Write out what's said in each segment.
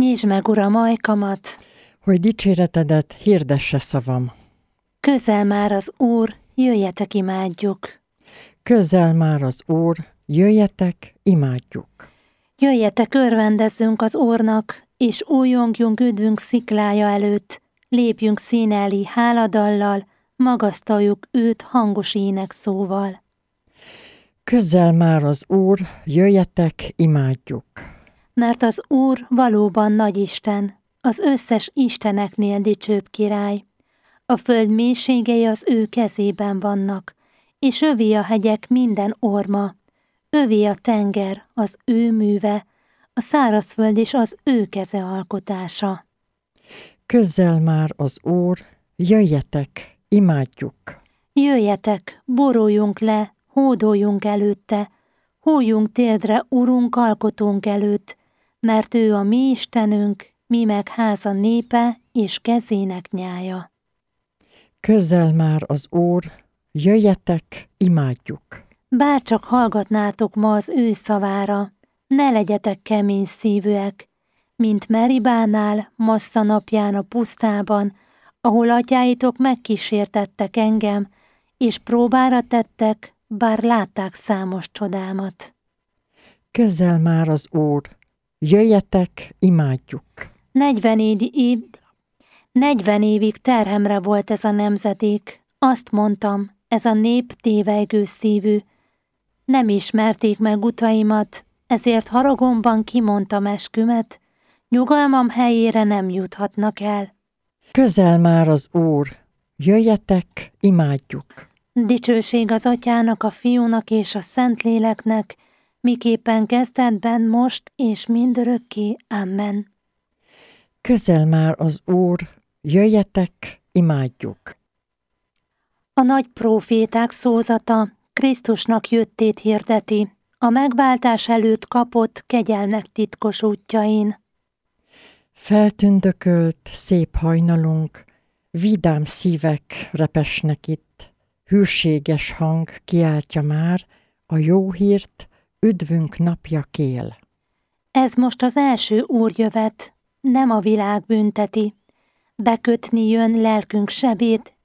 Nyisd meg, Uram, ajkamat, hogy dicséretedet hirdesse szavam. közel már az Úr, jöjjetek, imádjuk. Közel már az Úr, jöjjetek, imádjuk. Jöjjetek, örvendezzünk az Úrnak, és újjongjunk üdvünk sziklája előtt, lépjünk színe elé háladallal, magasztaljuk őt hangos énekszóval. Közel már az Úr, jöjjetek, imádjuk. Mert az Úr valóban nagy Isten, az összes isteneknél dicsőbb király. A föld mélységei az ő kezében vannak, és övé a hegyek minden orma, övé a tenger, az ő műve, a szárazföld is az ő keze alkotása. Közel már az Úr, jöjjetek, imádjuk. Jöjjetek, boruljunk le, hódoljunk előtte, hújjunk térdre Urunk alkotónk előtt, mert ő a mi Istenünk, mi meg háza népe és kezének nyája. Közel már az Úr, jöjjetek, imádjuk. Bárcsak hallgatnátok ma az ő szavára, ne legyetek kemény szívűek, mint Meribánál, Massza napján a pusztában, ahol atyáitok megkísértettek engem, és próbára tettek, bár látták számos csodámat. Közel már az Úr, jöjjetek, imádjuk. 40 évig terhemre volt ez a nemzedék. Azt mondtam, ez a nép tévejgő szívű. Nem ismerték meg utaimat, ezért haragomban kimondtam eskümet, nyugalmam helyére nem juthatnak el. Közel már az Úr, jöjjetek, imádjuk. Dicsőség az Atyának, a Fiúnak és a Szentléleknek, miképpen kezdetben, most és mindörökké. Amen. Közel már az Úr, jöjjetek, imádjuk. A nagy próféták szózata Krisztusnak jöttét hirdeti, a megváltás előtt kapott kegyelmek titkos útjain. Feltündökölt, szép hajnalunk, vidám szívek repesnek itt, hűséges hang kiáltja már, a jó hírt, üdvünk napja kél. Ez most az első úrjövet, nem a világ bünteti. Bekötni jön lelkünk sebét,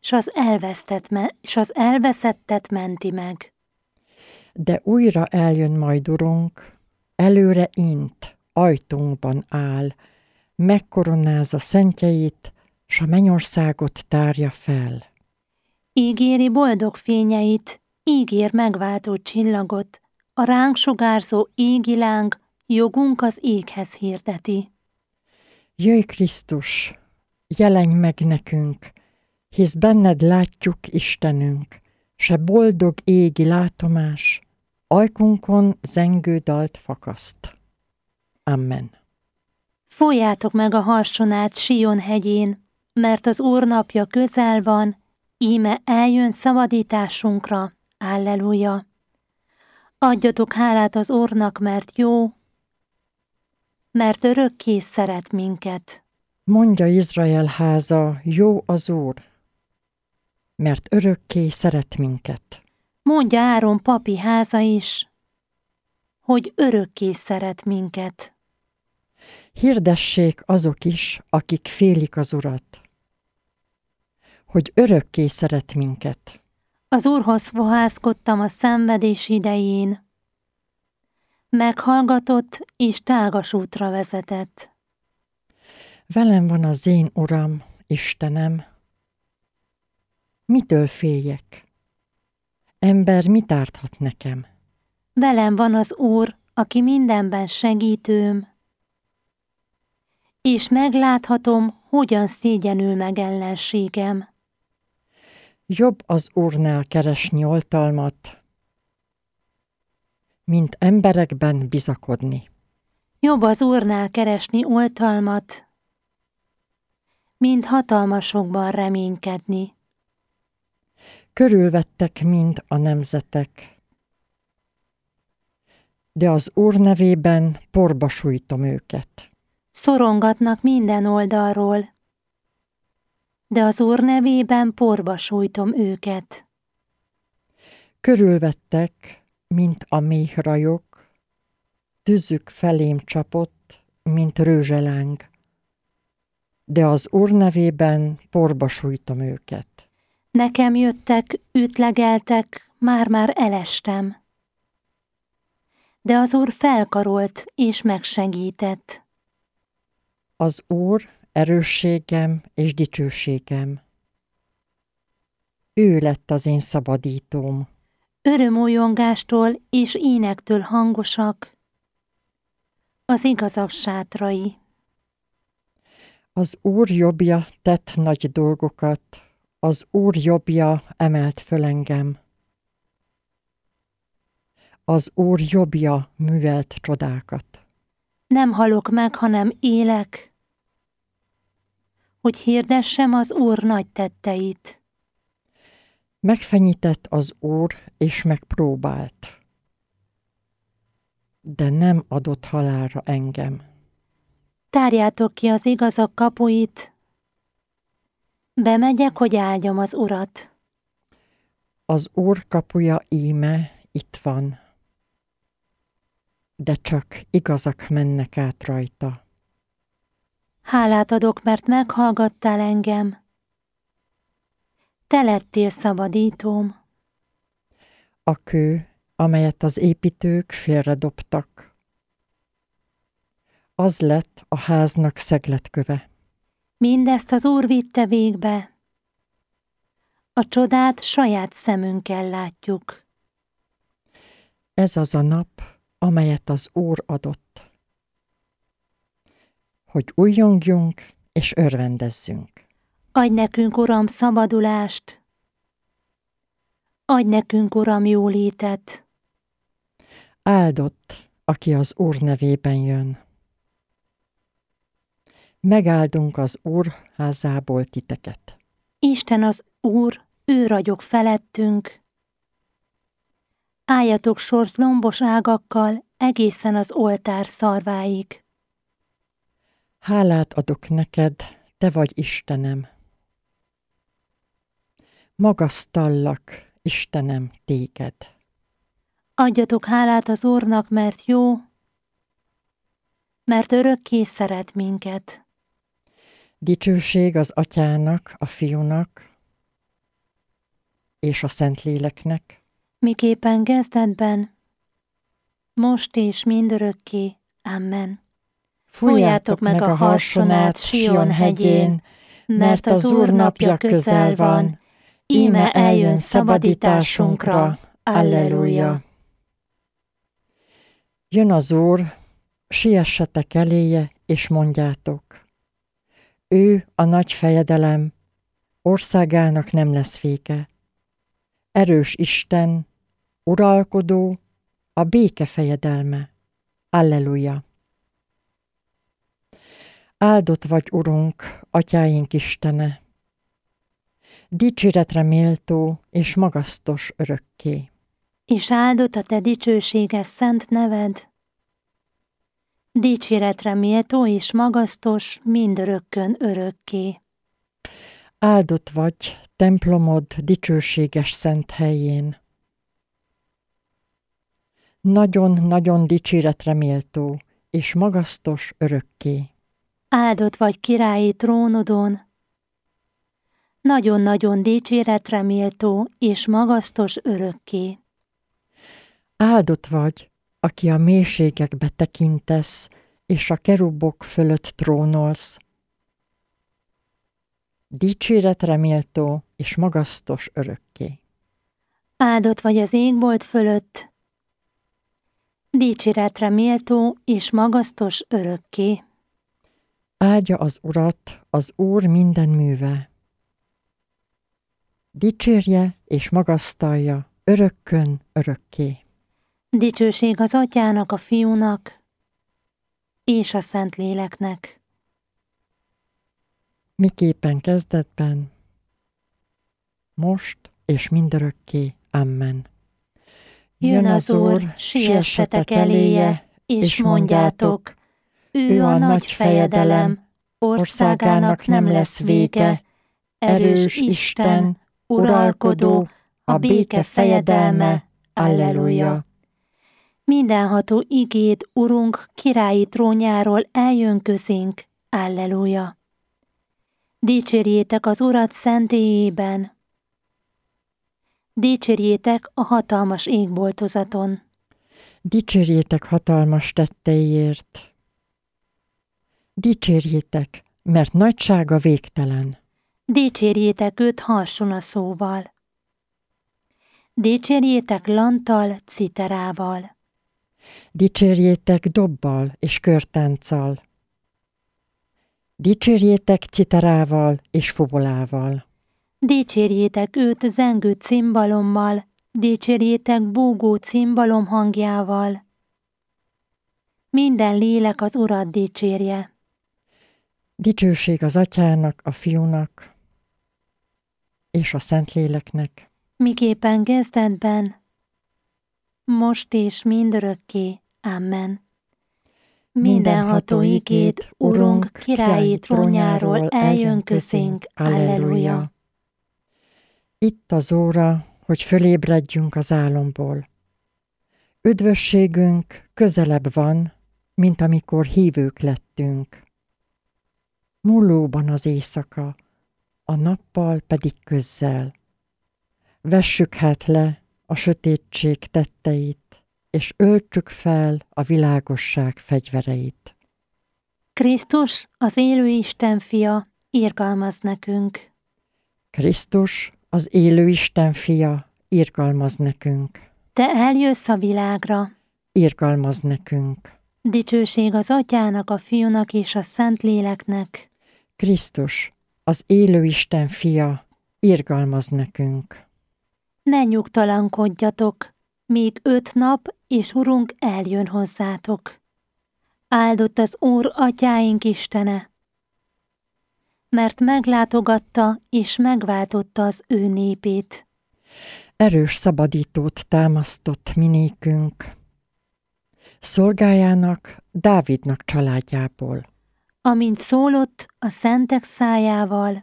s az elveszettet menti meg. De újra eljön majd Urunk, előre int, ajtónkban áll, megkoronázza szentjeit, s a mennyországot tárja fel. Ígéri boldog fényeit, ígér megváltó csillagot, a ránk sugárzó égi láng, jogunk az éghez hirdeti. Jöjj Krisztus, jelenj meg nekünk, hisz benned látjuk Istenünk, se boldog égi látomás, ajkunkon zengő dalt fakaszt. Amen. Fújjátok meg a harsonát Sion hegyén, mert az Úr napja közel van, íme eljön szabadításunkra. Alleluja! Adjatok hálát az Úrnak, mert jó, mert örökké szeret minket. Mondja Izrael háza, jó az Úr, mert örökké szeret minket. Mondja Áron papi háza is, hogy örökké szeret minket. Hirdessék azok is, akik félik az Urat, hogy örökké szeret minket. Az Úrhoz fohászkodtam a szenvedés idején. Meghallgatott és tágas útra vezetett. Velem van az én Uram, Istenem. Mitől féljek? Ember mit árthat nekem? Velem van az Úr, aki mindenben segítőm, és megláthatom, hogyan szégyenül meg ellenségem. Jobb az Úrnál keresni oltalmat, mint emberekben bizakodni. Jobb az Úrnál keresni oltalmat, mint hatalmasokban reménykedni. Körülvettek mind a nemzetek, de az Úr nevében porba sújtom őket. Szorongatnak minden oldalról, de az Úr nevében porba sújtom őket. Körülvettek, mint a méhrajok, tüzük felém csapott, mint rőzseláng, de az Úr nevében porba sújtom őket. Nekem jöttek, ütlegeltek, már-már elestem. De az Úr felkarolt és megsegített. Az Úr erősségem és dicsőségem. Ő lett az én szabadítóm. Örömújongástól és énektől hangosak az igazak sátrai. Az Úr jobbja tett nagy dolgokat, az Úr jobbja emelt föl engem. Az Úr jobbja művelt csodákat. Nem halok meg, hanem élek, hogy hirdessem az Úr nagy tetteit. Megfenyített az Úr, és megpróbált, de nem adott halálra engem. Tárjátok ki az igazak kapuit, bemegyek, hogy áldjam az Urat. Az Úr kapuja íme itt van, de csak igazak mennek át rajta. Hálát adok, mert meghallgattál engem. Te lettél szabadítóm. A kő, amelyet az építők félredobtak, az lett a háznak szegletköve. Mindezt az Úr vitte végbe. A csodát saját szemünkkel látjuk. Ez az a nap, amelyet az Úr adott, hogy újjongjunk és örvendezzünk. Adj nekünk, Uram, szabadulást. Adj nekünk, Uram, jólétet. Áldott, aki az Úr nevében jön. Megáldunk az Úr házából titeket. Isten az Úr, ő ragyog felettünk. Álljatok sort lombos ágakkal egészen az oltár szarváig. Hálát adok neked, te vagy Istenem. Magasztallak, Istenem, téged. Adjatok hálát az Úrnak, mert jó, mert örökké szeret minket. Dicsőség az Atyának, a Fiúnak és a Szentléleknek, Miképpen kezdetben, most és mindörökké. Amen. Fújjátok meg a harsonát Sion hegyén, mert az Úr napja közel van, íme eljön szabadításunkra. Alleluja! Jön az Úr, siessetek eléje, és mondjátok. Ő a nagy fejedelem, országának nem lesz vége. Erős Isten, uralkodó, a béke fejedelme. Alleluja! Áldott vagy, Urunk, Atyáink Istene, dicséretre méltó és magasztos örökké. És áldott a te dicsőséges szent neved, dicséretre méltó és magasztos mindörökkön örökké. Áldott vagy templomod dicsőséges szent helyén. Nagyon-nagyon dicséretre méltó és magasztos örökké. Áldott vagy királyi trónodon, nagyon-nagyon dicséretre méltó és magasztos örökké. Áldott vagy, aki a mélységekbe tekintesz, és a kerubok fölött trónolsz. Dicséretre méltó és magasztos örökké. Áldott vagy az égbolt fölött, dicséretre méltó és magasztos örökké. Áldja az Urat, az Úr minden műve. Dicsérje és magasztalja örökkön örökké. Dicsőség az Atyának, a Fiúnak és a Szentléleknek. Miképpen kezdetben, most és mindörökké. Amen. Jön az Úr, siessetek eléje, és mondjátok, ő a nagy fejedelem, országának nem lesz vége, erős Isten, uralkodó, a béke fejedelme. Alleluja! Mindenható igéd, Urunk, királyi trónjáról eljön közénk. Alleluja! Dicsérjétek az Urat szentélyében! Dicsérjétek a hatalmas égboltozaton! Dicsérjétek hatalmas tetteiért! Dicsérjétek, mert nagysága végtelen! Dicsérjétek őt harsonaszóval! Dicsérjétek lanttal, citerával! Dicsérjétek dobbal és körtánccal! Dicsérjétek citerával és fuvolával! Dicsérjétek őt zengő cimbalommal, dicsérjétek búgó cimbalom hangjával! Minden lélek az Urat dicsérje! Dicsőség az Atyának, a Fiúnak és a Szentléleknek, miképpen kezdetben, most és mindörökké. Amen. Mindenható igéd, Urunk, királyi trónjáról eljön közénk. Alleluja! Itt az óra, hogy fölébredjünk az álomból. Üdvösségünk közelebb van, mint amikor hívők lettünk. Múlóban az éjszaka, a nappal pedig közzel. Vessük hát le a sötétség tetteit, és öltsük fel a világosság fegyvereit. Krisztus, az élő Isten fia, irgalmaz nekünk. Krisztus, az élő Isten fia, irgalmaz nekünk. Te eljössz a világra. Irgalmaz nekünk. Dicsőség az Atyának, a Fiúnak és a Szentléleknek. Krisztus, az élő Isten fia, irgalmaz nekünk. Ne nyugtalankodjatok, még 5 nap, és Urunk eljön hozzátok. Áldott az Úr Atyáink Istene, mert meglátogatta és megváltotta az ő népét. Erős szabadítót támasztott minékünk, szolgájának, Dávidnak családjából. Amint szólott a szentek szájával,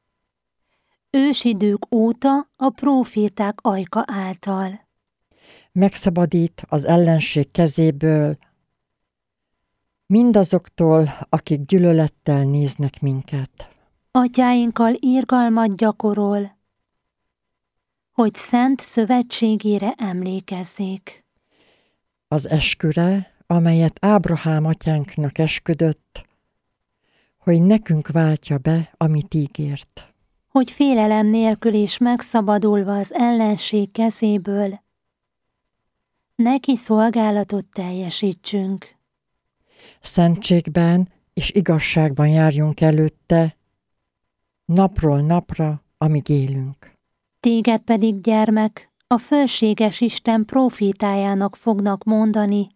ősidők óta a próféták ajka által. Megszabadít az ellenség kezéből, mindazoktól, akik gyűlölettel néznek minket. Atyáinkkal irgalmat gyakorol, hogy szent szövetségére emlékezzék. Az esküre, amelyet Ábrahám atyánknak esküdött, hogy nekünk váltja be, amit ígért. Hogy félelem nélkül és megszabadulva az ellenség kezéből, neki szolgálatot teljesítsünk. Szentségben és igazságban járjunk előtte, napról napra, amíg élünk. Téged pedig, gyermek, a fölséges Isten prófétájának fognak mondani,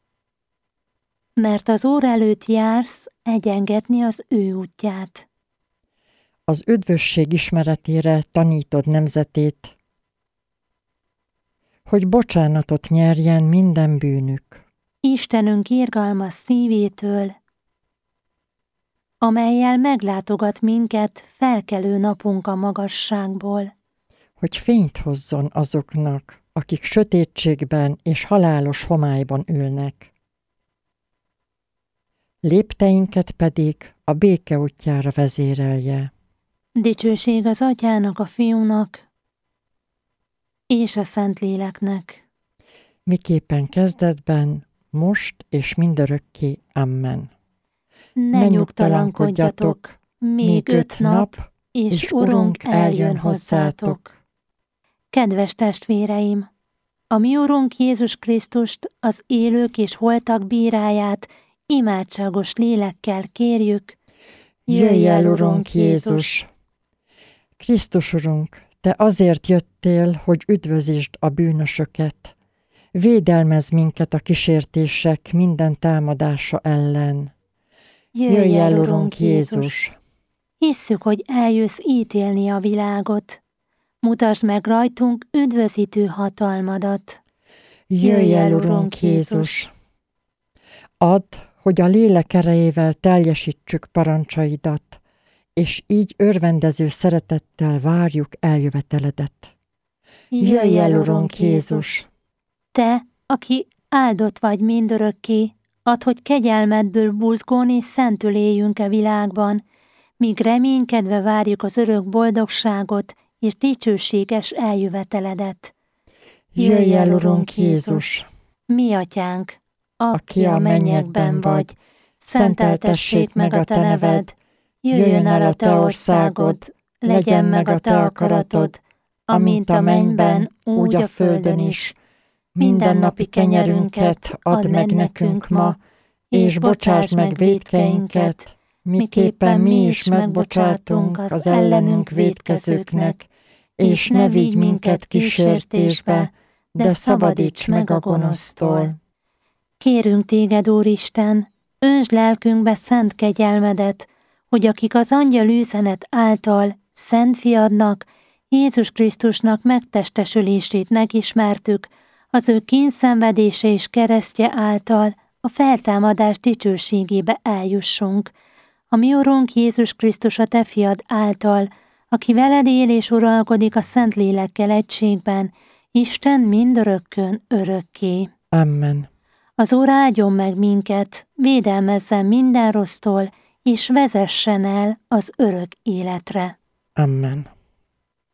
mert az Úr előtt jársz egyengetni az ő útját. Az üdvösség ismeretére tanítod nemzetét, hogy bocsánatot nyerjen minden bűnük. Istenünk irgalmas szívétől, amellyel meglátogat minket felkelő napunk a magasságból. Hogy fényt hozzon azoknak, akik sötétségben és halálos homályban ülnek. Lépteinket pedig a béke útjára vezérelje. Dicsőség az Atyának, a Fiúnak és a Szentléleknek. Miképpen kezdetben, most és mindörökké. Amen. Ne nyugtalankodjatok, még 5 nap, és Urunk eljön hozzátok. Kedves testvéreim! A mi Urunk Jézus Krisztust, az élők és holtak bíráját imádságos lélekkel kérjük. Jöjj el, Urunk Jézus! Krisztus Urunk, Te azért jöttél, hogy üdvözítsd a bűnösöket. Védelmezz minket a kísértések minden támadása ellen. Jöjj el, Urunk Jézus! Hisszük, hogy eljössz ítélni a világot. Mutasd meg rajtunk üdvözítő hatalmadat. Jöjj el, Urunk Jézus! Add, hogy a lélek erejével teljesítsük parancsaidat, és így örvendező szeretettel várjuk eljöveteledet. Jöjj el, Urunk Jézus! Te, aki áldott vagy mindörökké, add, hogy kegyelmedből buzgón és szentül éljünk e világban, míg reménykedve várjuk az örök boldogságot és dicsőséges eljöveteledet. Jöjj el, Urunk Jézus! Mi Atyánk, aki a mennyekben vagy, szenteltessék meg a Te neved, jöjjön el a Te országod, legyen meg a Te akaratod, amint a mennyben, úgy a földön is. Mindennapi kenyerünket add meg nekünk ma, és bocsásd meg vétkeinket, miképpen mi is megbocsátunk az ellenünk vétkezőknek, és ne vigy minket kísértésbe, de szabadíts meg a gonosztól. Kérünk téged, Úristen, öntsd lelkünkbe szent kegyelmedet, hogy akik az angyal üzenet által szent fiadnak, Jézus Krisztusnak megtestesülését megismertük, az ő kényszenvedése és keresztje által a feltámadás dicsőségébe eljussunk. A mi Urunk Jézus Krisztus a Te fiad által, aki veled él és uralkodik a Szentlélekkel egységben, Isten mindörökkön örökké. Amen. Az Úr áldjon meg minket, védelmezzen minden rossztól, és vezessen el az örök életre. Amen.